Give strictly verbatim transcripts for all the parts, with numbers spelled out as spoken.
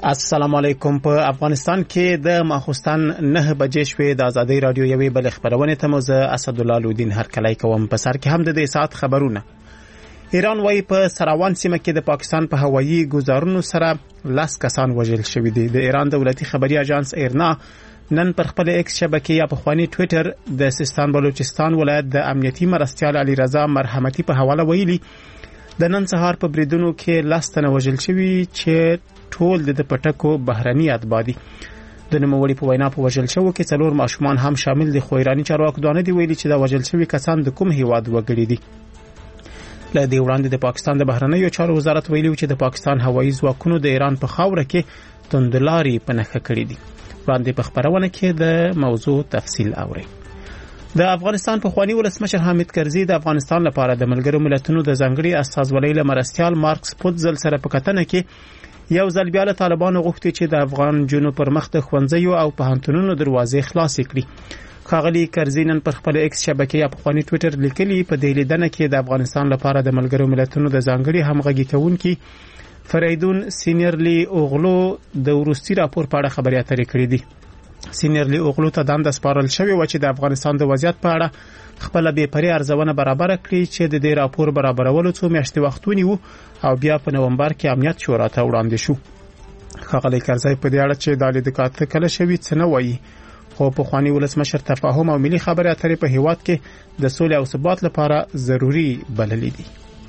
السلام علیکم. په افغانستان کې د ماخوستن نه بجې شوې د ازادي رادیو یوې بل خبرونه ته موزه اسدالله لودین هر کله کوم په سر کې هم د دې سات خبرونه. ایران وايي په سراوان سیمه کې د پاکستان په هوایي ګزارونو سره لاس کسان وژل شوي دي. د ایران دولتي خبري اژانس ایرنا نن پر خپل ایکس شبکې یا په خواني ټوئیټر د سیستان بلوچستان ولایت د امنیتي مرستيال علي رضا مرحمتي په حواله ویلي د نن سهار په بریدونو کې لاس تنه وژل شوي چې ټول د پټکو بهرني اتبادي. د نوموړي په وینا په وژل شوو کې څلور ماشومان هم شامل دي. خو ایرانی چارواکو دانه دی ویلي چې دا وژل شوي کسان د کوم هیواد وګړي دي. له دې وړاندې د پاکستان د بهرنیو چارو وزارت ویلي چې د پاکستان هوایي ځواکونو د ایران په خاوره کې توندلاري پنهخه کړې دي. وړاندې په خبرونه کې د موضوع تفصیل اوري. د افغانستان په خواني ولسمشر حامد کرزي د افغانستان لپاره د ملګرو ملتونو د ځنګړي استازولۍ لمرستيال مارکس پوتزل سره په کتنه کې یو ځل بیا له طالبانو غوښتي چې د افغان جنو پر مخ د ښوونځیو او پوهنتونونو دروازې خلاص کړي. ښاغلي کرزي نن پر خپل ایکس شبکې یا په خواني ټوئیټر لیکلي په دې لیدنه کې د افغانستان لپاره د ملګرو ملتونو د ځنګړي همغږي کوونکي فریدون سینیرلی اوغلو د وروستي راپور په اړه خبري اترې کړې دي. سینیرلی اوغلو ته دند سپارل شوی و چې د افغانستان د وضعیت په اړه خپل به پرې ارزونه برابر کړي چې د دې راپور برابرولو څو میاشتې وخت ونیو او بیا په نومبر کې امنیت شورا ته وړاندې شو. ښاغلي کرزي په دې اړه چې د لیدکات کله شوی څه نه وایي، خو په خواني ولسمشر تفاهم او ملي خبرې اترې په هیواد کې د سولې او ثبات لپاره ضروری بللې دي.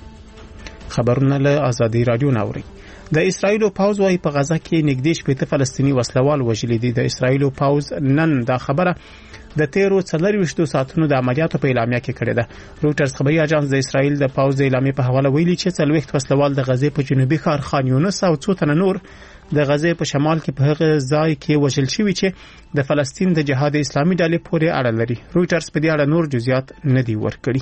خبرونه له ازادي رادیو ناوړي. د اسرایل پاوز وايي په غزه کې نږدې شپږ فلسطینی وسلوال وژل دي. د اسرایل پاوز نن دا خبره د تیرو څلورويشتو ساعتونو د عملیاتو په اعلامیه کې کړې ده. روټرز خبري اژانس د اسرایل د پاوز د اعلامیې په حواله ویلي چې څلويخت وسلوال د غزې په جنوبي ښار خان یونس او څو تنه نور د غزې په شمال کې په هغه ځای کې وژل شوي چې د فلسطین د جهاد اسلامي ډلې پورې اړه لري. روټرز په دې اړه نور جزئیات نه دی ورکړي.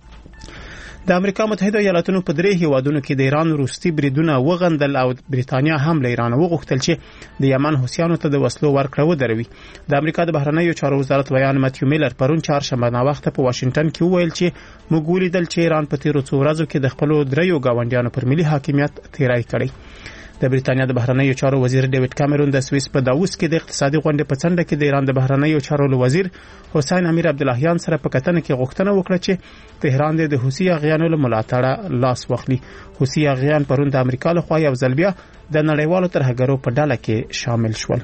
د امریکا متحده ایالاتونو په درې هیوادونو کې د ایران روسي بریدونه وغندل او برېټانیا هم له ایران وغوښتل چې د یمن حوثیانو ته د وسلو ورکړه ودروي. د امریکا د بهرنیو چارو وزارت ویان ماتیو میلر پرون چهارشنبه ناوخته په واشنگټن کې وویل چې موږ ولیدل چې ایران په تیرو څو ورځو کې د خپل دریو گاونډیانو پر ملي حاکمیت تیرای کړی. د برېټانیا د بهرنیو چارو وزیر ډیوډ کامرون د سویس په داووس کې د اقتصادي غونډې په څنډه کې د ایران د بهرنیو چارو وزیر حسین امیر عبداللهیان سره په کتنه کې غوښتنه وکړه چې تهران د حوثي اغیانو له ملاتړه لاس واخلي. حوثي اغیان پرون د امریکا له خوا یو ځل بیا د نړیوالو ترهګرو په ډله کې شامل شول.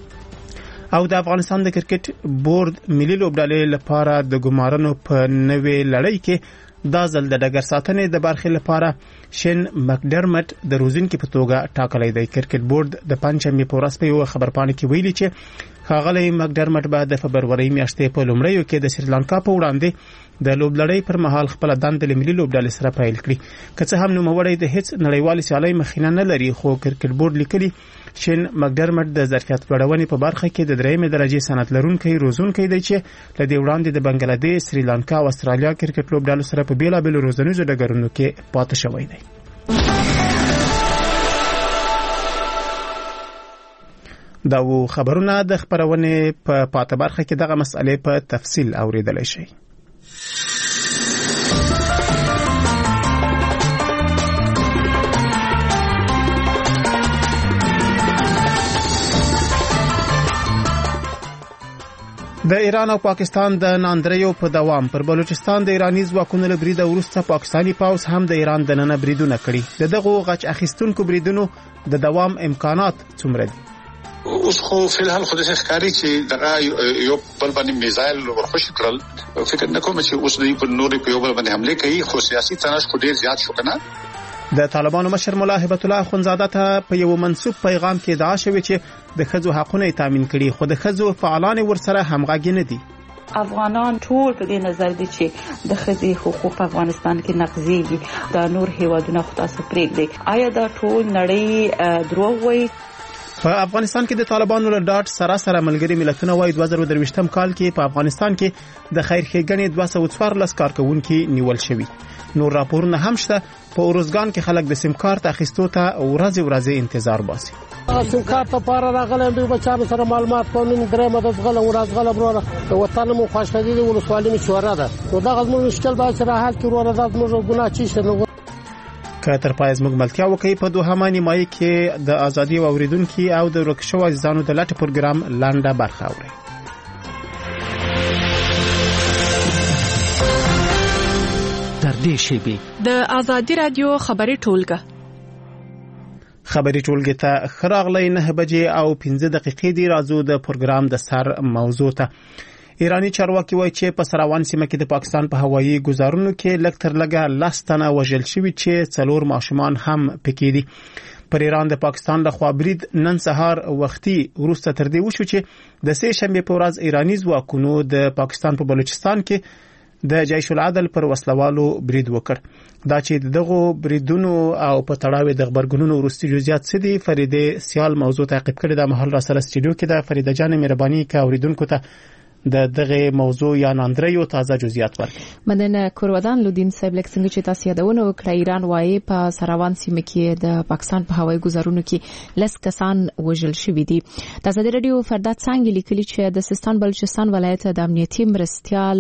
او د افغانستان د کرکټ بورډ ملي لوبډلې لپاره د ګمارنو په نوې لړۍ کې دا ځل د ډګر ساتنې د برخې لپاره شین مکډرمټ د روزینکي په توګه ټاکلی دی. کرکټ بورډ د پنځمې په ورځ په یو خبرپاڼه کې ویلي چې ښاغلی مکډرمټ به د فبرورۍ میاشتې په لومړیو کې د سریلانکا په وړاندې د لوبلړۍ پر مهال خپل دند د ملي لوبډلې سره پیل کړي. که څه هم نوموړی د هیڅ نړیوال سیالۍ مخینه نه لري، خو کرکټ بورډ لیکلي شین مکډرمټ د ظرفیت لوړونې په برخه کې د درېمې درجې سند لرونکی روزونکی دی چې له دې وړاندې د بنگلاديش، سریلانکا او استرالیا کرکټ لوبډلو سره په بیلابېلو روزنیزو ډګرونو کې پاتې شوی دی. دا و خبرونه د خبرونه په پاته برخه کې دغه مسئله په تفصیل اوریدلای شي. د ایران او پاکستان د ناندریو په دوام پر بلوچستان د ایرانی ځواکونو له بریده وروسته پاکستانی پاوز هم د ایران د نن بریدونه کړي. د دغه غچ اخیستونکو بریدونو د دوام امکانات څومره دي؟ اوس خو فلحال خو د ښکاری چې دغه یو بل باندې میزایل ورخوش کړل. فکر نه کوم چې اوس دوی په نورې په یو بل باندې حمله کوي، خو سیاسي تناش خو ډیر زیات شو کنه. د طالبانو مشر مولا هبت الله اخونزاده ته په یو منسوب پیغام کې ادعا شوی چې د ښځو حقونه تامین کړي، خو د ښځو فعالان ورسره همغږي نه دي. افغانان ټول په دې نظر دي چې د ښځې حقوق په افغانستان کې نقضيږي. دا نور هیوادونه خو تاسو پرېږدي. آیا دا ټول نړۍ دروغ وایي؟ په افغانستان کې د طالبانو له ډاټ سره سره ملګري ملتونه وايي دوه زره درویشتم کال کې په افغانستان کې د خیر ښېګڼې دوه سوه څوارلس کارکونکي نیول شوي. نور راپورونه هم شته. په اورزګان کې خلک د سیم کارت اخیستو ته ورځې ورځې انتظار باسي. سیم کارت لپاره راغلم دوی بچانو سره معلومات کوم درې مدد غلم ورځ غلم وروره د وطن مو خوشحالي دي ولسوالۍ مشوره ده. نو دا غوښمن مشکل به سره حل کړو. ورځ موږ ګناه چی شنو. که تر پای زموږ ملتیا وکړي. په دوهمه نیمایي کې د ازادي اوریدونکو او د ورک شوو عزیزانو د لټ پروګرام لنډه برخه اوري. در دې شیبې د ازادي رادیو خبري ټولګه خبري ټولګه ته خراغلی نه بجې او پنځه دقیقې دی. راځو د پروګرام د سر موضوع ته. ایرانی چارواکي وایي چې په سراوان سیمه کې د پاکستان په هوایي ګزارونو کې لږ تر لږه لس تنه وژل شوي چې څلور ماشومان هم پکې دي. پر ایران د پاکستان لخوا برید نن سهار وختي وروسته تر دې وشو چې د سه شنبه په ورځ ایرانی ځواکونو د پاکستان په بلوچستان کې د جیش العدل پر وسلوالو برید وکړ. دا چې دغه بریدونو او په تړاو د خبرګونونو وروستي جزئیات څه دي، فریده سیال موضوع تعقیب کړی. د محل را سره استودیو کې د فریده جان مهرباني کا اوریدونکو ته د دغه موضوع یا ناندریو تازه جزئیات ورکړي. مننه کورودان لودین صاحب. لکه څنګه چې تاسو یادونه وکړه، ایران وايي په سراوان سیمه کې د پاکستان په هوایي ګزارونو کې لس کسان وژل شوي دي. د ازادي رادیو فرداد څنګه لیکلي چې د سیستان بلوچستان ولایت د امنیتي مرستيال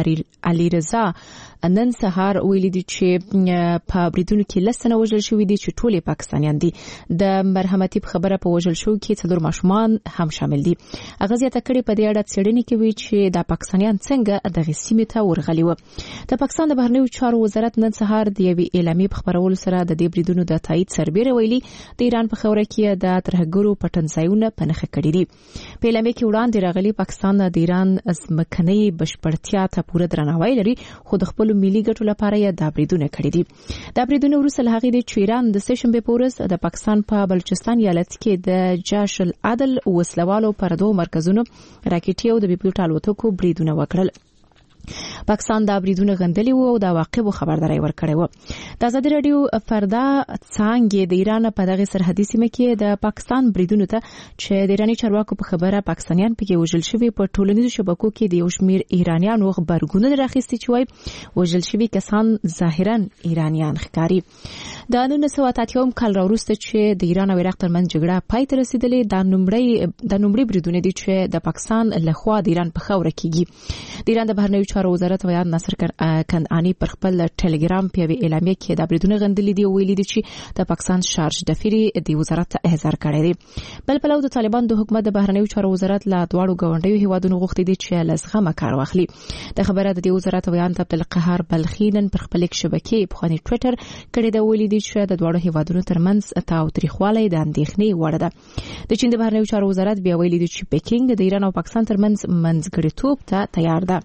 علي رضا نن سهار ویلي دي چې په بریدونو کې لسنه وژل شوي دي چې ټول پاکستانیان دي. د مرحمتي خبره په وژل شو کې څلور ماشومان هم شامل دي. اغه زیاته کړي په دې اړه څېړنې کوي چې د پاکستانیان څنګه د غسیمه ته ورغلي و. د پاکستان د بهرنیو چارو وزارت نن سهار د یوې اعلامیې په خبرولو سره د دې بریدونو د تایید سربېره ویلي د ایران په خوره کې د ترهګرو پټنځایونه پنهخه کړي دي. په اعلامیې کې وړاندې راغلي پاکستان د ایران ځمکنۍ بشپړتیا ته پوره درناوی لري، خو د خپل ملي ګټو لپاره یې دا بریدونه کړي دي. دا بریدونه وروسته له هغې چې ایران د سه شنبه په ورځ د پاکستان په بلوچستان ایالت کې د جیش العدل وسلوالو پر دوه مرکزونو راکټي او د بیپلوټ الوتکو بریدونه وکړل. پاکستان دا بریدونه غندلي وو او دا واقعو خبرداري ورکړې وو. د ازادي رادیو فردا څنګه د ایران په دغه سرحدي سیمه کې د پاکستان بریدونو ته چې د ایرانی چارواکو په خبره پاکستانیان پکې وژل شوي په ټولنیزو شبکو کې د یو شمیر ایرانیانو خبرګونونه راخستي چې وایي وژل شوي کسان ظاهرا ایرانیان ښکاري. د نولس سوه اته اتیا کال وروسته چې د ایران او عراق ترمنځ جګړه پای ته رسیدلې، د نومړی د نومړي بریدونه دي چې د پاکستان لخوا د ایران په خوره کېږي. د ایران د بهرنیو چارو وزارت ویان ناصر کنعانی پر خپل ټلګرام په اعلامیه کې د بریدونه غندلې دي او ویلي دي چې د پاکستان شارج دفری د وزارت احضار کړی دی. بل پلو د طالبان د حکومت د بهرنیو چارو وزارت لا دواړو ګاونډیو هیوادونو غوښتي دي چې لزغمه کار واخلي. د خبره د وزارت ویان عبدالقهار بلخینن پر خپل شبکې په خاني ټوئیټر کړي دا ویلي دي چې د دواړو هیوادونو ترمنځ تاوتریخوالی د اندېښنې وړ ده. د چین د بهرنیو چارو وزارت بیا ویلي دي چې پکینګ د ایران او پاکستان ترمنځ منځګړیتوب ته تیار ده.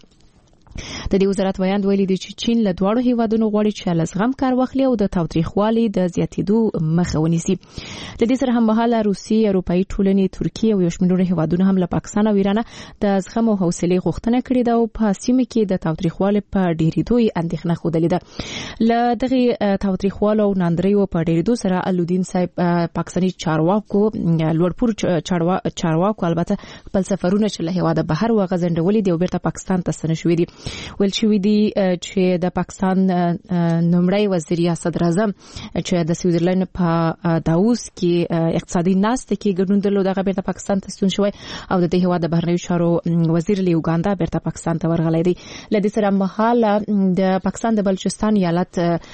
د دې وزارت ویاند ویلي دي چې چین له دواړو هیوادونو غواړي چې لزغم کار واخلي او د تاوتریخوالي د زیاتېدو مخه ونیسي. د دې سره هم مهاله روسي، اروپאי ټولنې، ترکیه او یو شمېر هیوادونو هم له پاکستان او ایران د زغم او حوصله غوښتنه کړې ده او په سیمه کې د تاوتریخوالي په ډېرېدو یې اندېښنه خوده ده. له دغه تاوتریخوالو او ناندریو په ډېرېدو سره الودین صاحب پاکستاني چارواکو لوړپور چارواکو البته خپل سفرونه چې له هیواده بهر وغځنډولې دي او بیرته پاکستان ته ستنه شوي دي. ول شوې دي چې د پاکستان نومړی وزیر صدر اعظم چې د سویټزرلند په داووس کې اقتصادي ناست کې ګډون درلود، هغه بیرته پاکستان ته ستون شوی او د دې هیواد د بهرنیو چارو وزیر له یوګاندا بیرته پاکستان ته ورغلی دی. لدې سره مهاله د پاکستان د بلوچستان ایالت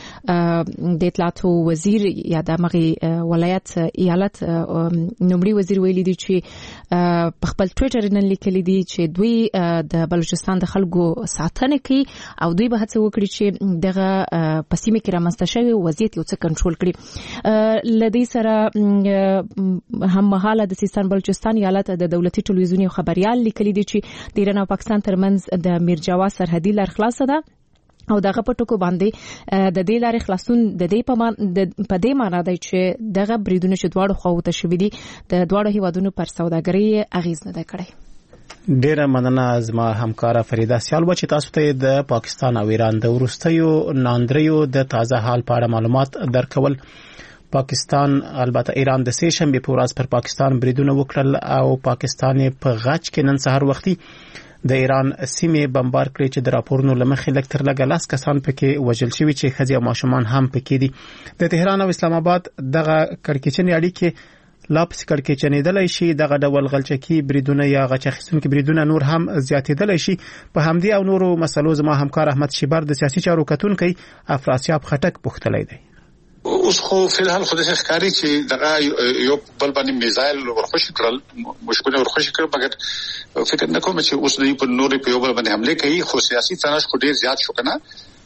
د اطلاعاتو وزیر یا د مغي ولایت ایالت نومړي وزیر ویلي دی چې په خپل ټوئیټر نن لیکلي دي چې دوی د بلوچستان د خلکو ساتنه کوي او دوی به هڅه وکړي چې دغه پسیمه کې رامنځته شوی وضعیت یو څه کنټرول کړي. لدې سره هم مهاله د سیستان بلوچستان ایالت د دولتي ټلویزیون خبريال لیکلي دي چې د ایران او پاکستان ترمنځ د میرجوا سرحدي لار خلاصه ده او دغه په ټکو باندې د دې لارې خلاصون د دې په مان د په دې معنی دی چې دغه بریدونه چې دواړو خواوته شوي دي د دواړو هیوادونو پر سوداګرۍ اغیز نه کړي. ډیره مننه زما همکاره فریده سیال و چې تاسو ته د پاکستان او ایران د ورستیو ناندریو د تازه حال په اړه معلومات درکول. پاکستان البته ایران د سه شنبه په ورځ پر پاکستان بریدونه وکړل او پاکستان په غچ کې نن سهار وختي د ایران سیمه بمبار کړې چې د راپورونو لمخې لږ تر لږه لاس کسان پکې وژل شوي چې ښځې او ماشومان هم پکې دي. د تهران او اسلام آباد دغه کړکېچنې اړیکې لا پسې کړکېچنېدلی شي. دغه ډول غلچکي بریدونه یا غچ اخیستونکي بریدونه نور هم زیاتېدلی شي. په همدې او نورو مسلو زما همکار احمد شیبر د سیاسي چارو کتونکی افراسیاب خټک پوښتلی دی. اوس خو فلحال خو د ښکاری چې دغه یو بل باندې میزایل ورخوشي کړل مشکونه ورخوشي کړل مګر فکر نه کوم چې اوس دوی په نورې په یو بل باندې حمله کوي خو سیاسي تناش خو ډیر زیات شو کنه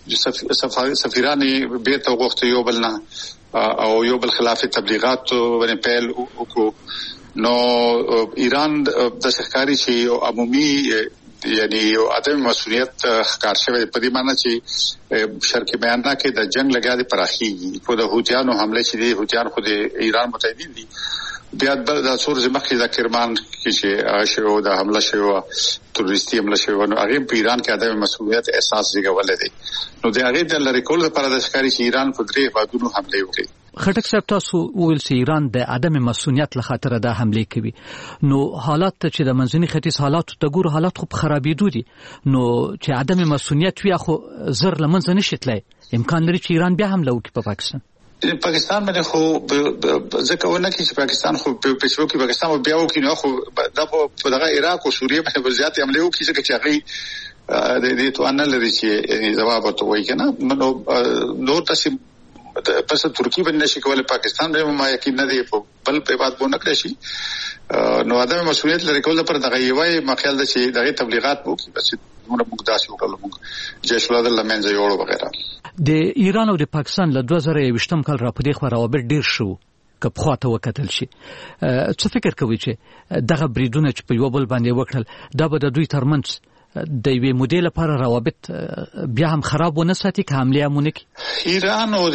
چې سفیران به ته وغوښته یو بل نه او یو بل خلاف تبلیغات باندې پیل وکړو نو ایران د ښکاری چې عمومي یعنی یو عدم مسؤلیت ښکار شوی په دې معنی چې شرقي بیاننا کې د جنگ لګیا دي پراخي په د هوتیانو حمله چې دي هوتیان خو د ایران متحدین دي بیا د سور زمخي د کرمان کې چې شو د حمله شو تروریستي حمله شو نو هغه په ایران کې عدم مسؤلیت احساس زیږولې دي نو د هغه د لری کول لپاره د ښکاری چې ایران په درې وادونو حمله وکړي خټک صاحب تاسو ویل چې ایران د عدم مسؤلیت له خاطر د حمله کوي نو حالات چې د منځني ختیځ حالات ته ګور حالات خو خرابېدو دي نو چې عدم مسؤلیت وي خو زر لمنځ نشي تلای امکان لري چې ایران بیا حمله وکړي په پاکستان پاکستان باندې خو ځکه ونه کې چې پاکستان خو په پښو کې پاکستان بیا وکړي نو خو د دغه عراق او سوریه باندې زیات حمله وکړي ځکه چې هغه د دې تو ان لري چې جواب ورته وایي کنه نو نو تاسو پس ترکی باندې نشي کولای پاکستان به ما یقین نه دی په بل په بات بونه کړی شي نو عدم مسؤلیت لري کول پر دغه یوای مخیل د شي دغه تبلیغات وکړي بس موږ موږ داسې وکړو موږ جيش ولادل لمنځه یوړو وغیرہ د ایران او د پاکستان له دوه زره یوشتم کال را پدې خو راوبر ډیر شو که په خواته وکتل شي څه فکر کوي چې دغه بریدونه چې په یو بل باندې وکړل دا به د دوی ترمنځ د یوې مودې لپاره روابط بیا هم خراب ونه ساتي که حمله مونږ کې ایران او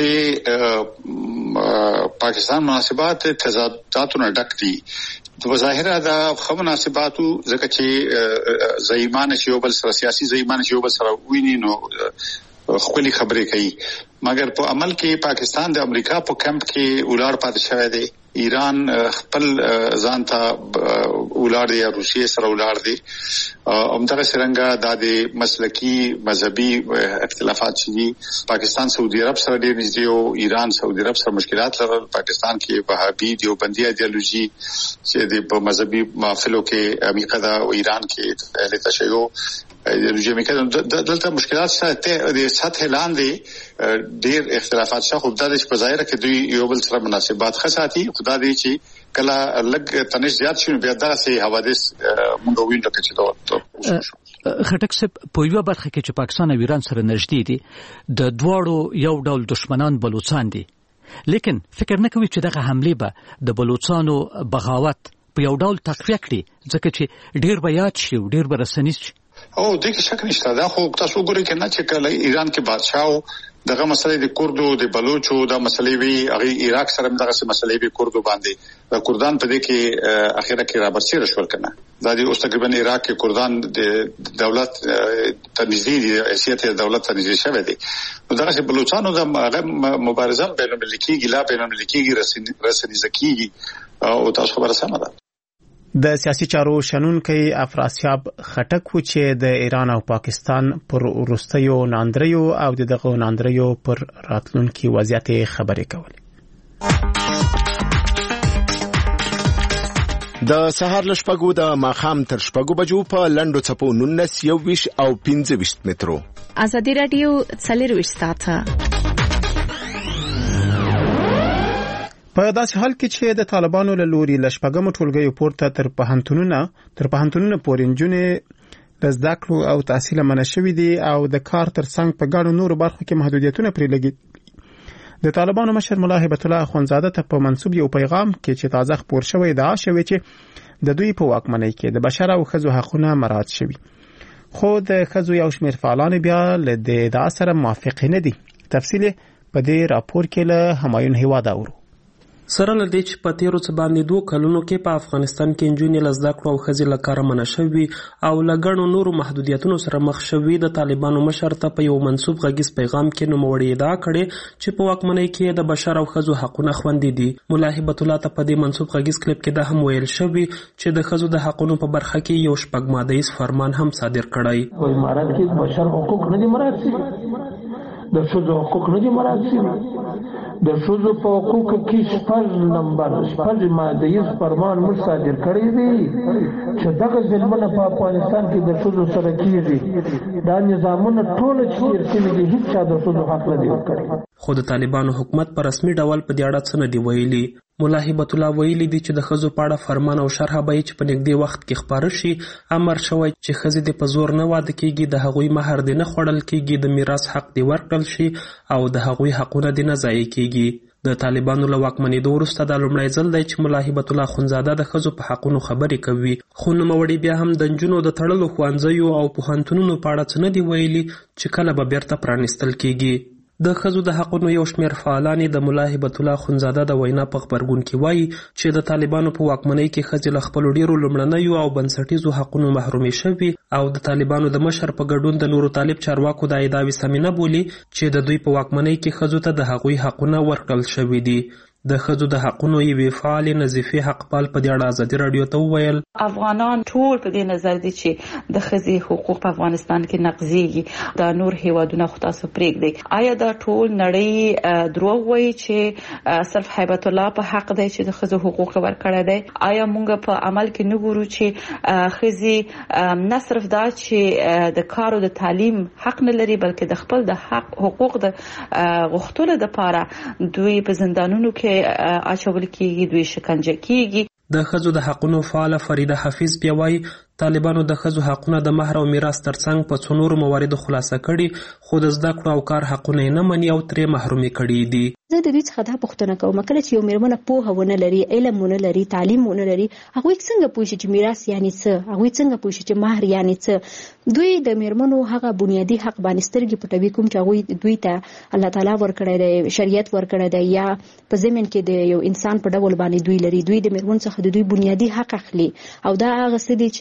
د پاکستان مناسبات تضاداتونه ډک دي د ظاهره د خو مناسباتو ځکه چې زېمان شي او بل سره سیاسي زېمان شي او بل سره ویني نو خپل خبرې کوي مګر په عمل کې پاکستان د امریکا په کمپ کې ولاړ پاتې شوی دی ایران خپل ځان ته ولاړ دی روسیې سره ولاړ دی همدغه څنګه د مسلکی مذهبي اختلافات چې پاکستان سعودي عرب سره ډېر نږدې او ایران سعودي عرب سره مشکلات لرل پاکستان کې وهابي دیوبندي ایدئولوژي چې د مذهبي محفلو کې امریکا او ایران کې اهل تشیع ایدئولوژي امریکا دلته مشکلات سره د سطح لاندې ډېر اختلافات شته خو د دې په ظاهر کې دوی یو بل سره مناسبات خاصاتي خدا دې چې کله لګ تنش زیات شي بیا دا سه حوادث مونږ وینو چې دا خټک صاحب په یو برخه کې چې پاکستان او ایران سره نږدې دي د دواړو یو ډول دشمنان بلوچستان دي لیکن فکر نه کوي چې دغه حمله به د بلوچستانو بغاوت په یو ډول تقویه کړي ځکه چې ډیر به یاد شي ډیر به رسنیز شي او دغه شک نشته دا خو تاسو ګورئ کنه چې کله ایران کې بادشاہ دغه مسلې د کوردو د بلوچو د مسلې وی هغه عراق سره دغه مسلې به کوردو باندې د کردان په دې کې اخیره کې رابرسي رشول کنه دا د اوس تقریبا عراق کې کردان د دولت تنظیمي حیثیت دولت تنظیمي شوی دی نو دغه بلوچستان د مبارزه بین الملکي ګلا بین الملکي رسنی زکیږي او تاسو خبره سمه ده د سیاسي چارو شنونکي افراسیاب خټک و چې د ایران او پاکستان پر وروستیو ناندریو او دغه ناندریو پر راتلونکي وضعیت خبرې کولې د سهار لشپګو د ماخام تر شپګو بجو په لندو چپو نونس یو ویش او پنځه ویش مترو ازادي رادیو څلور ویش ساعته په داسې حال کې چې د طالبانو له لوري لشپګم ټولګي پورته تر پهنټونونه تر پهنټونونه پورې نجونې لزداکلو او تحصیل منشوي دي او د کار تر څنګ په ګڼو نورو برخو کې محدودیتونه پرې لګي د طالبانو مشر مولا هیبت الله اخوندزاده ته په منسوب یو پیغام کې چې تازه خبر شوی دا شوی چې د دوی په واکمنۍ کې د بشر او ښځو حقوقونه مراعات شوي خو د ښځو یو شمېر فعالان بیا له دې ادعا سره موافق نه دي تفصیل په دې راپور کې له همایون هیواد اورو سره لدې چې په تیرو څه باندې دوه کلونو کې په افغانستان کې انجونې لزدا کړو او خزي لکاره منشوي او لګڼو نورو محدودیتونو سره مخ شوي د طالبانو مشر ته په یو منسوب غږیز پیغام کې نوموړي ادعا کړې چې په واکمنۍ کې د بشر او خزو حقونه خوندي دي مولا هیبت الله ته په دې منسوب غږیز کلیپ کې دا هم ویل شوی چې د خزو د حقونو په برخه کې یو شپږ ماده فرمان هم صادر کړی په امارات کې بشر حقوق نه دي مراعات د ښځو حقوق نه دي مراعات شوي. د ښځو په حقوقو کې شپږ نمبر شپږ مادیز فرمان موږ صادر کړی دی چې دغه ظلمونه په افغانستان کې د ښځو سره کېږي. دا نظامونه ټول چې تېر شوي دي هېڅ چا د ښځو حق نه دی ورکړی. خو د طالبانو حکومت په رسمي ډول په دې اړه څه نه دي ویلي. ملا هبت الله ویلي دي چې د ښځو په اړه فرمان او شرح به چې په نږدې وخت کې خپاره شي. امر شوی چې ښځې دې په زور نه واده کېږي، د هغوی مهر دې نه خوړل کېږي، د میراث حق دې ورکړل شي او د هغوی حقونه دې نه ضایع کېږي. د طالبانو له واکمنېدو وروسته دا لومړی ځل دی چې ملا هبت الله اخندزاده د ښځو په حقونو خبرې کوي. خو نوموړي بیا هم د نجونو د تړلو ښوونځیو او پوهنتونونو په اړه څه نه دي ویلي چې کله به بیرته پرانیستل کېږي. د ښځو د حقونو یو شمېر فعالانې د ملا هبت الله اخندزاده د وینا په خبرګون کې وایي چې د طالبانو په واکمنۍ کې ښځې له خپلو ډېرو لومړنیو او بنسټیزو حقونو محرومې شوي او د طالبانو د مشر په ګډون د نورو طالب چارواکو دا ادعاوې سمې نه بولي چې د دوی په واکمنۍ کې ښځو ته د هغوی حقونه ورکړل شوي دي. د ښځو د حقونو یوې فعالې نظیفې حقپال په دې اړه ازادي راډیو ته وویل افغانان ټول په دې نظر دي چې د ښځې حقوق په افغانستان کې نقضيږي. دا نور هیوادونه خو تاسو پرېږدئ. آیا دا ټول نړۍ دروغ وایي چې صرف هیبت الله په حق دی چې د ښځو حقوق ورکړی دی؟ آیا موږ په عمل کې نه ګورو چې ښځې نه صرف دا چې د کار او د تعلیم حق نه لري بلکې د خپل د حق حقوق د غوښتلو لپاره دوی په زندانونو کې اچول کېږي، دوی شکنجه کېږي. د ښځو د حقونو فعاله فریده حفیظ بیا وایي طالبانو د ښځو حقونه د مهر او میراث ترڅنګ په څو نورو مواردو خلاصه کړي خو د زده کړو او کار حقونه یې نه مني او ترې محرومې کړي دي. زه د دوی څخه دا پوښتنه کوم کله چې یو میرمن پوهه ونه لري، علم ونه لري، تعلیم ونه لري، هغوی څنګه پوه شي چې میراث یعنی څه، هغوی څنګه پوه شي چې مهر یعنی څه. دوی د میرمنو هغه بنیادي حق باندې سترګې پټوي کوم چې هغوی دوی ته الله تعالی ورکړی دی، شریعت ورکړی دی یا په ضمن کې د یو انسان په ډول باندې دوی لري. دوی د میرمن څخه د دوی بنیادي حق اخلي او دا هغه څه دي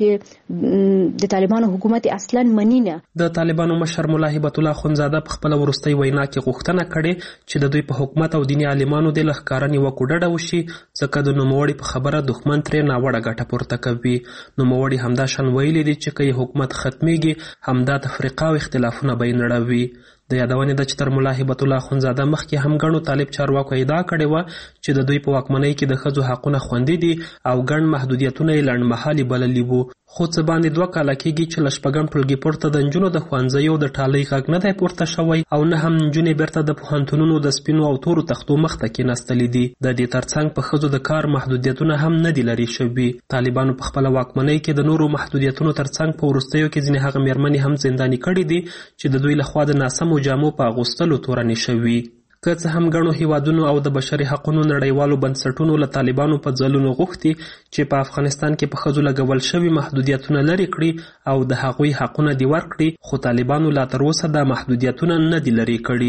چې د طالبانو حکومت اصلا منی نه. د طالبانو مشر ملا هبت الله اخندزاده په خپل وروستۍ وینا کې غوښتنه کړې چې د دوی په حکومت او دیني عالمانو د لښکاره نیوکو ډډه وشي ځکه د نوموړي په خبره دښمن ترې ناوړه ګټه پورته کوي. نوموړي همدا شان ویلي دي چې که یې حکومت ختمیږي همدا تفریقه او اختلافونه به یې نړوي. د یادونې ده چې تر ملا هبت الله اخندزاده مخکې هم ګڼو طالب چارواکو ادعا کړې وه چې د دوی په واکمنۍ کې د ښځو حقونه خوندي دي او ګڼ محدودیتونه یې لنډمهالي بللي وو. خو څه باندې دوه کاله کېږي چې له شپږم ټولګي پورته د نجونو د ښوونځیو د ټالۍ غږ نه دی پورته شوی او نه هم نجونې بیرته د پوهنتونونو د سپینو او تورو تختو مخ ته کېناستلي دي. د دې ترڅنګ په ښځو د کار محدودیتونه هم نه دي لرې شوي. طالبانو په خپله واکمنۍ کې د نورو محدودیتونو ترڅنګ په وروستیو کې ځینې هغه میرمنې هم زنداني کړي دي چې د دوی لخوا د ناسمو جامو په اغوستلو تورنې شوي. که څه هم ګڼو هیوادونو او د بشري حقونو نړیوالو بنسټونو له طالبانو په ځلونو غوښتي چې په افغانستان کې په ښځو لګول شوي محدودیتونه لرې کړي او د هغوی حقونه دې ورکړي خو طالبانو لا تر اوسه دا محدودیتونه نه دي لرې کړي.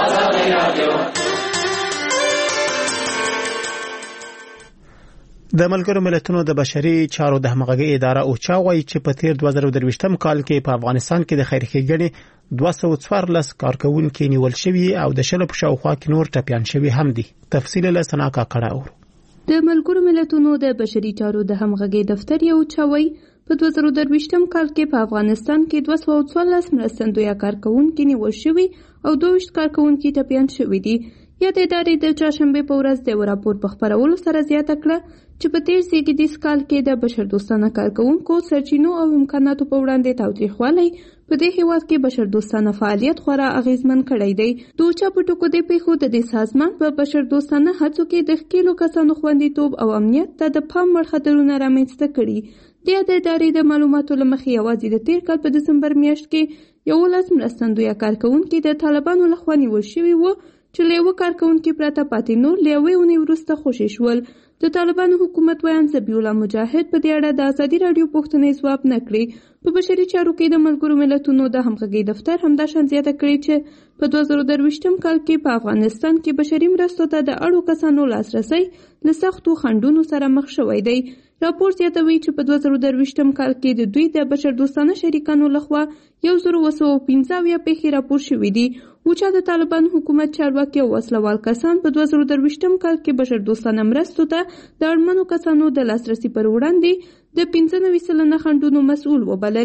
د ملګرو ملتونو د بشري چارو د همغږي اداره اوچا وايي چې په تیر دوه زره درویشتم کال کې په افغانستان کې د خیرخېګنې دوه سوه څوارلس کارکونکو نیول شوي او د شلو په شاوخوا کې نور ټپيان شوي هم دي. تفصیل له سنا کاکړه اورو. د ملګرو ملتونو د بشري چارو د همغږي دفتر یو چاوي په دوه زره درویشتم کال کې په افغانستان کې دوه سوه څوارلس مرستندوی کارکونکو نیول شوي او دوه ویشت کارکونکو ټپيان شوي دي. یا د ادارې د چاشنبه په ورځ د راپور په خبرولو سره زیاته کړه چې په تیر زیږدیز کال کې د بشردوستانه کارکونکو سرچینو او امکاناتو په وړاندې تاوتریخوالی په دې هیواد کې بشردوستانه فعالیت خورا اغیزمن کړی دی. د اوچا په ټکو د پیښو د دې سازمان په بشردوستانه هڅو کې د ښکېلو کسانو خوندیتوب او امنیت ته د پام وړ خطرونه رامنځته کړي. د ادارې د معلوماتو له مخې یوازې د تیر کال په دسمبر میاشت کې یولس مرستندوی کارکونکو د طالبانو لخوا نیول شوي وو چې له یوه کارکونکي پرته پاتې نور له یوې اونۍ وروسته خوشي شول. د طالبانو حکومت ویان ذبیح الله مجاهد په دې اړه د ازادي راډیو پوښتنې ځواب نه کړي. په بشري چارو کې د ملګرو ملتونو د همغږي دفتر همدا شان زیاته کړې چې په دوه زره درویشتم کال کې په افغانستان کې بشري مرستو ته د اړو کسانو لاسرسی له سختو خنډونو سره مخ شوی دی. راپور زیاتوي چې په دوه زره درویشتم کال کې د دوی د بشردوستانه شریکانو لخوا یو زر اوه سوه پنځه اویا پیښې راپور شوي دي. اوچا د طالبانو حکومت چارواکي او وسلوال کسان په دوه زره درویشتم کال کې بشردوستانه مرستو ته د اړمنو کسانو د لاسرسي پر وړاندې د پنځه نوي سلنه خنډونو مسؤل وبلل.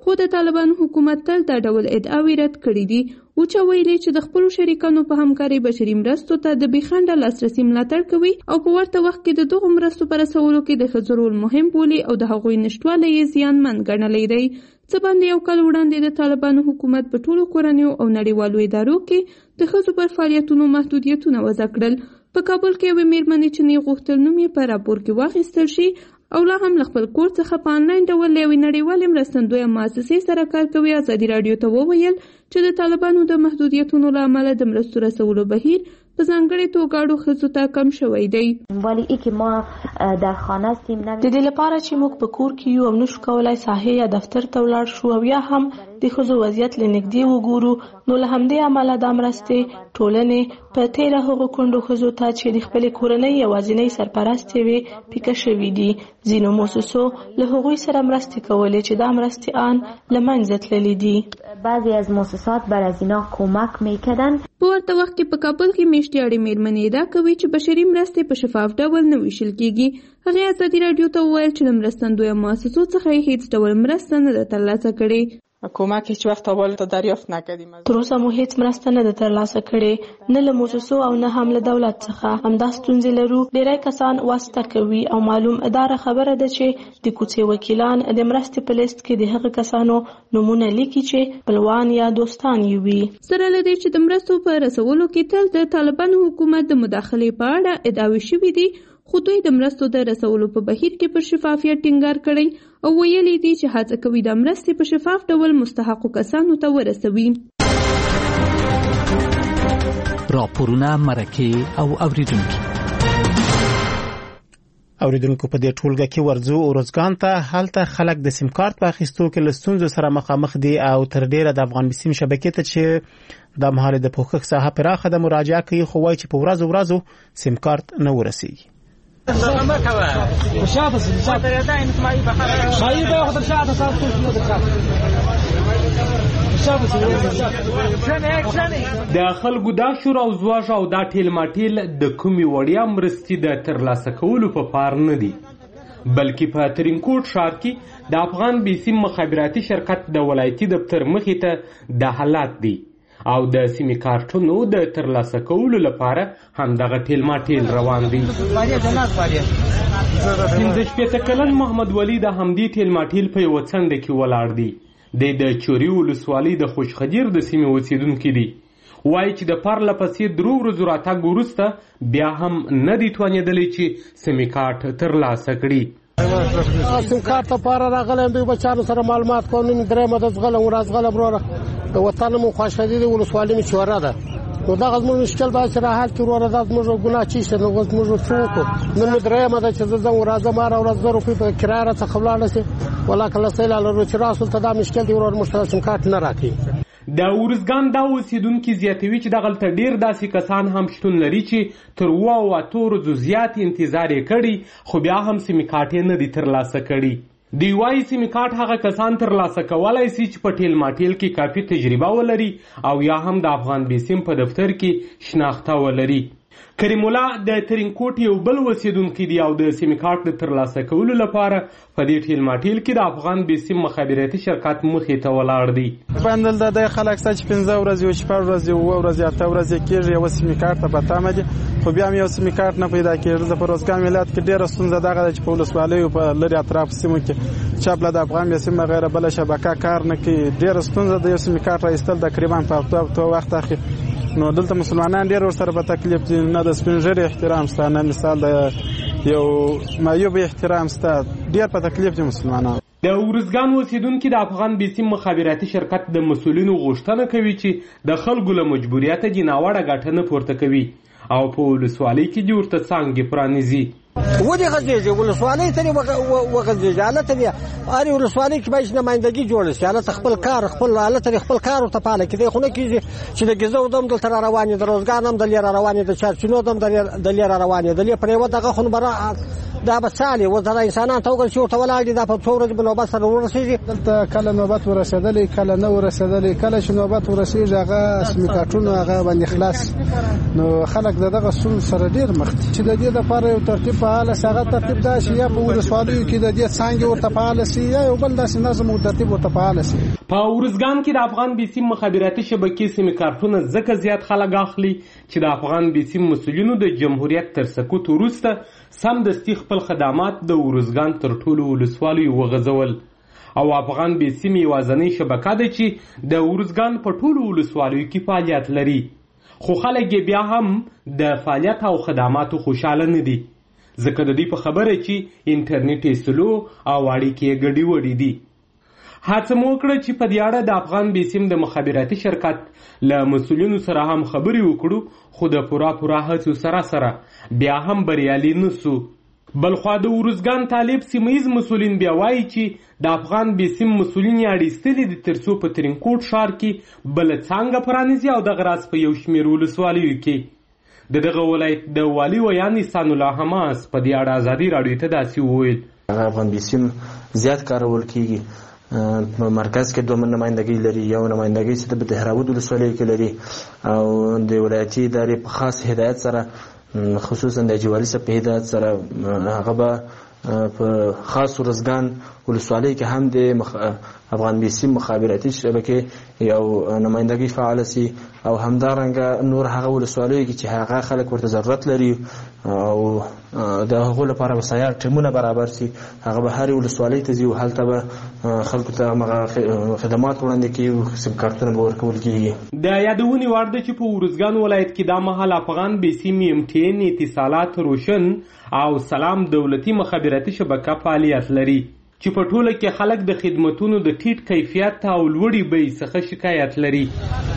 خو د طالبانو حکومت تل دا ډول ادعاوې رد کړې دي او چې ویلي چې د خپلو شریکانو په همکارۍ بشري مرستو ته د بېخنډه لاسرسي ملاتړ کوي او په ورته وخت کې د دغو مرستو په رسولو کې د ښځو رول مهم بولي او د هغوی نشتوالی یې زیانمن ګڼلی دی. څه باندې یو کال وړاندې د طالبانو حکومت په ټولو کورنیو او نړیوالو ادارو کې د ښځو پر فعالیتونو محدودیتونه وضع کړل. په کابل کې یوې مېرمنې چې نه غوښتل نوم یې په راپور کې واخیستل شي او لا هم له خپل کور څخه په انلاین ډول له یوې نړیوالې مرستندویه مؤسسې سره کار کوي ازادي راډیو ته وویل چې د طالبانو د محدودیتونو له امله د مرستو رسولو بهیر په ځانګړې توګه اړو ښځو ته کم شوی دی. د دې لپاره چې موږ په کور کې یو او نشو کولای ساحې یا دفتر ته ولاړ شو او یا هم د ښځو وضعیت له نږدې وګورو، نو له همدې امله دا مرستې ټولنې په تېره هغو کونډو ښځو ته چې د خپلې کورنۍ یوازینۍ سرپرستې وې پیکه شوي دي. ځینو موسسو له هغوی سره مرستې کولې چې دا مرستې آن له منځه تللې دي. بعضی از مؤسسات بر از اینا کمک میکردن. په ورته وخت کې په کابل کې میاشتیاړې مېرمنې ادعا کوي چې بشري مرستې په شفاف ډول نه ویشل کیږي. هغې ازادي راډیو ته وویل چې له مرستندویه مؤسسو څخه یې هیڅ ډول مرسته نه ده ترلاسه کړې. کمک هیچ وقت اول ته دریافت نکردیم. تر اوسه مو هیڅ مرسته نه ده ترلاسه کړې، نه له موسسو او نه هم له دولت څخه. همدا ستونزې لرو. ډیری کسان واسطه کوي او معلوم اداره خبره ده چې د کوڅې وکیلان د مرستې په لیست کې د هغه کسانو نمونه لیکي چې خپلوان یا دوستان یې وي. سره له دې چې د مرستو په رسولو کې تل د طالبانو حکومت د مداخلې په اړه ادعاوې شوې دي، خو دوی د مرستو د رسولو په بهیر کې پر شفافیت ټینګار کړی او ویلي دي چې هڅه کوي د مرستې په شفاف ډول مستحقو کسانو ته ورسوي. راپورونه، مرکې او اوریدونکي اوریدونکو په دې ټولګه کې ورځو اورزګان ته هلته خلک د سیم کارت په اخیستو کې له ستونزو سره مخامخ دي او تر ډیره د افغان بسیم شبکې ته چې د مهال د پوښښ ساحه پراخه د مراجعه کوي، خو وایي چې په ورځو ورځو سیم کارت نه ورسیږي. ما کوه شاته شاته دا انت ما يبقى شايف ده خاطر شاته صار كل شاته د خلکو دا شور او زواج او دا ټیل ماټیل د کومي وړیا مرستې د ترلاسه کولو په پار نه دي، بلکې په ترینکوټ ښار کې د افغان بسیم مخابراتي شرکت د ولایتي دفتر مخې ته د حالات دي او د سیمې کارتونو د ترلاسه کولو لپاره همدغه ټیل ماټیل روان دي. پنځه شپېته کلن محمد ولی د همدې ټیل ماټیل په یوه څنډه کې ولاړ دی. دی د چوري ولسوالۍ د خوشخدیر د سیمې اوسیدونکی دی. وایي چې د پرله پسې درو ورځو راتګ وروسته بیا هم نه دي توانېدلی چې سیمې کارت ترلاسه کړي. سیم کارت لپاره راغلی دوی بچیانو سره معلومات کوم. نن درېیمه ده زغلم ورځ زغلم وروره د وطن مو خوشخدیر ولسوالۍ مې چوره ده. نو دغه زموږ مشکل دا چې راحل کې وروره دا زموږ ګناه چی شي. نو زموږ څه وکړو؟ نن مې درېیمه ده چې زه ځم ورځم هره ورځ زه روپۍ په کرایه راڅخه ولاړه شي. ولاکه له سیله لرو چې راسول ته دا مشکل دی وروره موږ سیم کارت نه راکوي. د ورزګان دا اوسیدونکي زیاتوي چې دغلته ډیر داسې کسان هم شتون لري چې تر اوه او اتو ورځو زیات انتظار یې کړی خو بیا هم سیم کارت یې نه دي ترلاسه کړي. دی وايي سیم کارت هغه کسان ترلاسه کولای شي چې په ټیل ماټیل کې کافي تجربه ولري او یا هم د افغان بسیم په دفتر کې شناخته ولري. کریم الله د ترینکوټ یو بل اوسیدونکی دی او د سیم کارت د ترلاسه کولو لپاره په دې ټیل ماټیل کې د افغان بسیم مخابراتي شرکت مخې ته ولاړ دی. بندل د خلک چې پنځه ورځې او شپږ ورځې او اوه ورځې اته ورځې کېږي یو سیم کارت په تامه دي، خو بیا هم یو سیم کارت نه پیدا کېږي. د پروزګان ولایت کې ډېره ستونزه دغه ده چې په ولسوالیو په لرې اطراف سیمو کې چاپله د افغان بسیم بغیر بله شبکه کار نه کوي. ډېره ستونزه د یو سیم کارت را ایستل تقریبا په هفته وخت اخلي. نو دلته مسلمانان ډېر ورسره په تکلیف دي. نه د سپین ږیري احترام شته، نه مثال د یو معیوب احترام شته. ډېر په تکلیف دي مسلمانان. د ورزګان اوسیدونکي د افغان بسیم مخابراتي شرکت د مسؤلینو غوښتنه کوي چې د خلکو له مجبوریته دي ناوړه ګټه نه پورته کوي او په ولسوالۍ کې دې ورته څانګې پرانیزي. ودې غځېږي ولسوالۍ ته دې وغځېږي. هلته دې هرې ولسوالۍ کې باید نمایندګي جوړه شي. هلته خپل کار خپل هلته دې خپل کار ورته پاله کړي. خو نه کېږي چې د ګیزو دم دلته را روان دي، د روزګان هم دلې را روان دي، د چارچینو دم دلې را روان دي. دلې پر یوه دغه خو به دا به سالي و دا انسانان ته وګورئ چې ورته ولاړ دي دا په څو ورځې به نوبت سره ورسېږي. دلته کله نوبت ورسېدلی کله نه ورسېدلی کله چې نوبت ورسېږي هغه سمې کارټونه هغه باندې خلاص نو خلک د دغه ستونزو سره ډېر مخ دي چې د دې دپاره یو ترتیب فعاله شي. هغه ترتیب دا چې یا په ولسوالیو کې د دې څانګې ورته فعاله شي یا یو بل داسې نظم او ترتیب ورته فعاله شي. په ارزګان کې د افغان بیسیم مخابراتي شبکې سیمې کارتونه ځکه زیات خلک اخلي چې د افغان بیسیم مسؤلینو د جمهوریت تر سقوط وروسته سمدستي خپل خدمات د ارزګان تر ټولو ولسوالیو وغځول او افغان بیسیم یوازینۍ شبکه ده چې د ارزګان په ټولو ولسوالیو کې فعالیت لري. خو خلک یې بیا هم د فعالیت او خدماتو خوشاله نه دي ځکه د دې په خبره چې انټرنیټ یې سلو او اړیکې یې ګډې وډې دي. هڅه مو وکړه چې په دې اړه د افغان بیسیم د مخابراتي شرکت له مسؤلینو سره هم خبرې وکړو خو د پوره پوره هڅو سره سره بیا هم بریالي نه سو. بلخوا د ارزګان طالب سیمهیز مسؤلین بیا وایي چې د افغان بیسیم مسؤلین یې اړیستلي دي تر څو په ترینکوټ ښار کې بله څانګه پرانیزي او دغه راز په یو شمېر ولسوالیو کې د دغه ولایت د والي ویان احسان الله حماس په دې اړه ازادي راډیو ته داسې وویل. افغان بیسیم زیات کارول کیږي په مرکز کې دوه نمائندګي لري یو نمائندګي چې د دهراود ولسوالۍ کې لري او د ولایتي ادارې په خاص هدایت سره خصوصا د جوالي صاحب په هدایت سره هغه به په خاص ارزګان ولسوالۍ کې هم د افغان بیسیم مخابراتي شبکې یو نمائندګي فعال سي او همدارنګه نور هغه ولسوالیو کې چې هغه خلک ورته ضرورت لري او د هغو لپاره وسایل ټیمونه برابر سي هغه به هر ولسوالۍ ته ځي او هلته به خلکو ته خدمات وړاندې کوي او سیم کارتونه به ورکول کېږي. د یادونې وړ ده چې په ارزګان ولایت کې دا مهال افغان بیسیم ایم ټي ان اتصالات روشن او سلام دولتي مخابراتي شبکه فعالیت لري چې په ټوله کې خلک د خدمتونو د ټیټ کیفیت او لوړې بیې څخه شکایت لري.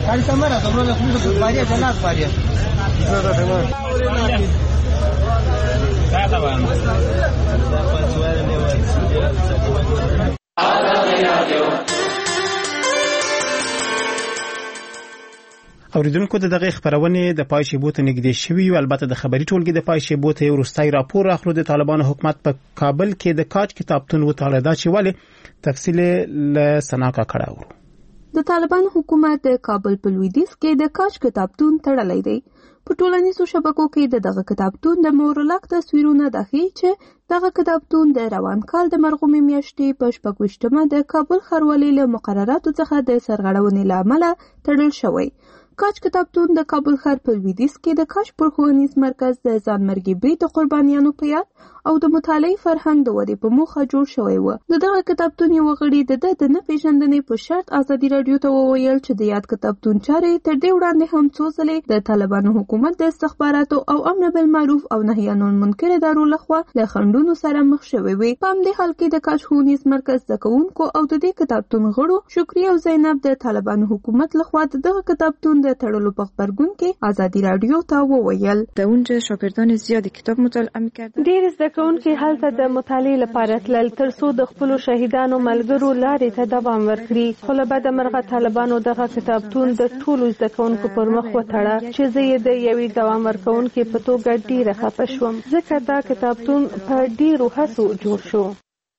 اوریدونکو د دغه خبرونه د پای شیبو ته نږدې شوي او البته د خبري ټولګي د پای شیبو ته ورستای راپور اخلو د طالبانو حکومت په کابل کې د کاج کتابتون وټاله دا چې ولې تفصیل له سناکا کړهورو. د طالبانو حکومت د کابل په لویدیځ کې د کاج کتابتون تړلی دی. په ټولنیزو شبکو کې د دغه کتابتون د مورلک تصویرونه داخلي چې دغه کتابتون د روان کال د مرغومې میاشتې په شپږ ویشتمه د کابل ښاروالۍ له مقرراتو څخه د سرغړونې له امله تړل شوی. کاج کتابتون د کابل ښار په لویدیځ کې د کاج پرښوونیز مرکز د ځانمرګي بې د قربانیانو په یاد او د مطالعې فرهنګ د ودې په موخه جوړ شوی و. د دغه کتابتون یو غړي د د د نه پیژندنې په شرط ازادي راډیو ته وویل چې د یاد کتابتون چارې تر دې وړاندې هم څو ځلې د طالبانو حکومت د استخباراتو او امر بالمعروف او نهي عن المنکر ادارو لخوا له خنډونو سره مخ شوی وي. په همدې حال کې د کاج ښوونیز مرکز زده کوونکو او د دې کتابتون غړو شکري او زینب د طالبانو حکومت لخوا د دغه کتابتون د تړلو په خبرګون کې ازادي راډیو ته وویل د اونجا شاګردان زیات کتاب مطالعه می‌کردند. ډېر زده کوونکي هلته د مطالعې لپاره تلل ترڅو د خپل شهیدانو ملګرو لارې ته دوام ورکړي. خو له بده مرغه طالبانو دغه کتابتون د ټولو زده کوونکو پر مخ وتړه چې زه یې د یوې دوام ورکوونکي په توګه ډېره خفه شوم ځکه دا کتابتون په ډېرو هڅو جوړ شو.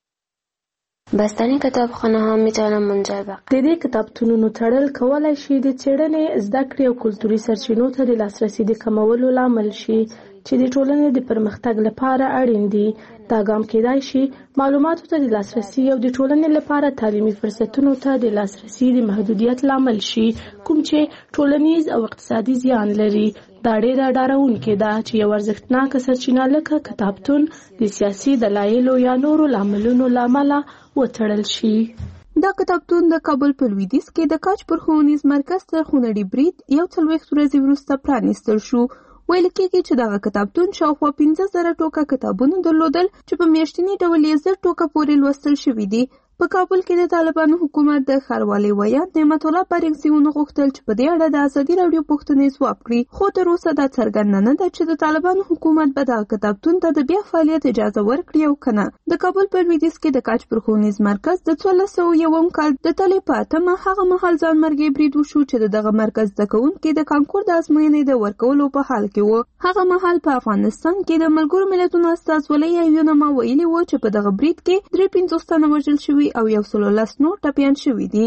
بستنی کتابخانه ها میتونن منجر به د دې کتابتونونو تړل کولای شي د څېړنې زده کړې او کلتوري سرچینو ته د لاسرسي د کمولو لامل شي چې د ټولنې د پرمختګ لپاره اړین دي. دا ګام کېدای شي معلوماتو ته د لاسرسي او د ټولنې لپاره تعلیمي فرصتونو ته د لاسرسي د محدودیت لامل شي کوم چې ټولنیز او اقتصادي زیان لري. دا ډېره ډاروونکې ده چې یو ارزښتناکه سرچینه لکه کتابتون د سیاسي دلایلو یا نورو لاملونو له امله وتړل شي. دا کتابتون د کابل په لویدیځ کې د کاج پرښوونیز مرکز تر خونړي برید یو څلوېښت ورځې وروسته پرانیستل شو. ویل کېږي چې دغه کتابتون شاوخوا پنځه زره ټوکه کتابونه درلودل چې په میاشتني ډول یې زر ټوکه پورې لوستل شوي دي. په کابل کې د طالبانو حکومت د ښاروالۍ ویان نعمت الله بارکزي ونغوښتل چې په دې اړه د ازادي راډیو پوښتنې ځواب کړي، خو تر اوسه دا څرګنده نه ده چې د طالبانو حکومت به دغه کتابتون ته د بیا فعالیت اجازه ورکړي او که نه. د کابل په لویدیځ کې د کاج پر ښوونیز مرکز د څوارلس سوه یوم کال د تلې په اتمه هغه مهال ځانمرګي برید وشو چې د دغه مرکز زده کوونکي د کانکور د ازموینې د ورکولو په حال کې وو. هغه مهال په افغانستان کې د ملګرو ملتونو استازولۍ یونما ویلي وو چې په دغه برید کې درې پنځوس تنه وژل شوي او یو سل او لس نور ټپیان شوي دي.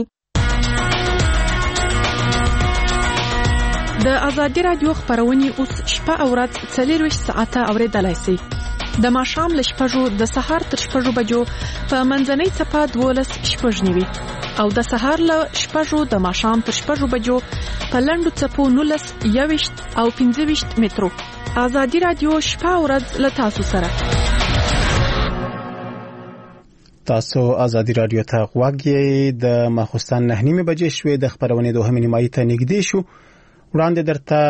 د ازادي راډیو خبرونه اوس شپه او ورځ څلورویشت ساعته اوریدلای شئ. د ماښام له شپږو د سهار تر شپږو بجو په منځنۍ څپه دولس شپږ نیوي او د سهار له شپږو د ماښام تر شپږو بجو په لنډو څپو نولس یوویشت او پنځه ویشت مترو. ازادي راډیو شپه او ورځ له تاسو سره. تاسو ازادي راډیو ته غوږ یې. د ماخوستن نه نیمه بجې شوې د خبرونې دوهمې نیمایي ته نږدې شو. وړاندې درته